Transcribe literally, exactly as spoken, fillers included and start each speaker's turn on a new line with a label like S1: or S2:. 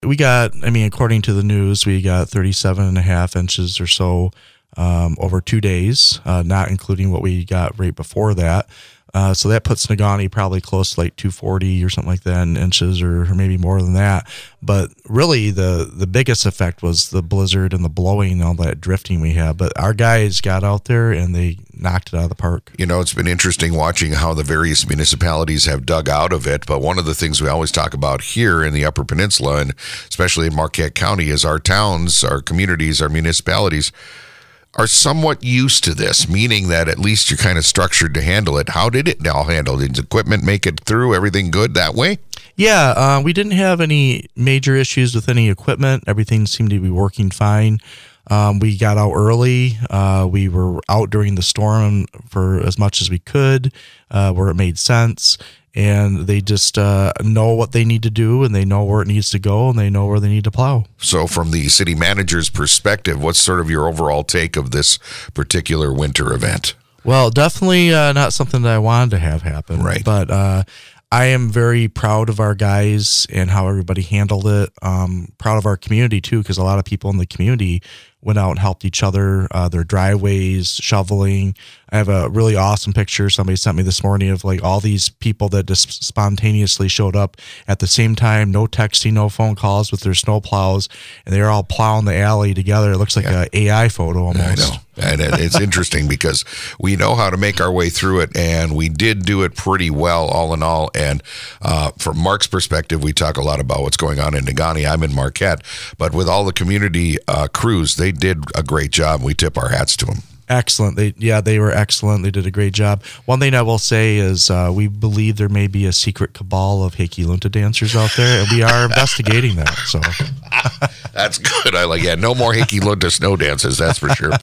S1: we got, I mean, according to the news, we got thirty-seven and a half inches or so um, over two days, uh, not including what we got right before that. Uh, so that puts Negaunee probably close to like two forty or something like that in inches, or, or maybe more than that. But really, the the biggest effect was the blizzard and the blowing and all that drifting we had. But our guys got out there and they knocked it out of the park.
S2: You know, it's been interesting watching how the various municipalities have dug out of it. But one of the things we always talk about here in the Upper Peninsula, and especially in Marquette County, is our towns, our communities, our municipalities are somewhat used to this, meaning that at least you're kind of structured to handle it. How did it all handle? Did equipment make it through? Everything good that way?
S1: Yeah, uh, we didn't have any major issues with any equipment. Everything seemed to be working fine. Um, we got out early. Uh, we were out during the storm for as much as we could, uh, where it made sense. And they just uh, know what they need to do, and they know where it needs to go, and they know where they need to plow.
S2: So from the city manager's perspective, what's sort of your overall take of this particular winter event?
S1: Well, definitely uh, not something that I wanted to have happen.
S2: Right.
S1: But uh, I am very proud of our guys and how everybody handled it. Um, proud of our community, too, because a lot of people in the community went out and helped each other, uh, their driveways, shoveling. I have a really awesome picture somebody sent me this morning of like all these people that just spontaneously showed up at the same time, no texting, no phone calls, with their snow plows, and they're all plowing the alley together. It looks like yeah. a AI photo almost.
S2: I know. And it's interesting because we know how to make our way through it, and we did do it pretty well all in all. And uh, from Mark's perspective, we talk a lot about what's going on in Negaunee. I'm in Marquette, but with all the community uh, crews, they did a great job. We tip our hats to them.
S1: Excellent. They yeah, they were excellent. They did a great job. One thing I will say is uh, we believe there may be a secret cabal of Heikki Lunta dancers out there, and we are investigating that. So
S2: that's good. I like yeah, no more Heikki Lunta snow dances. That's for sure.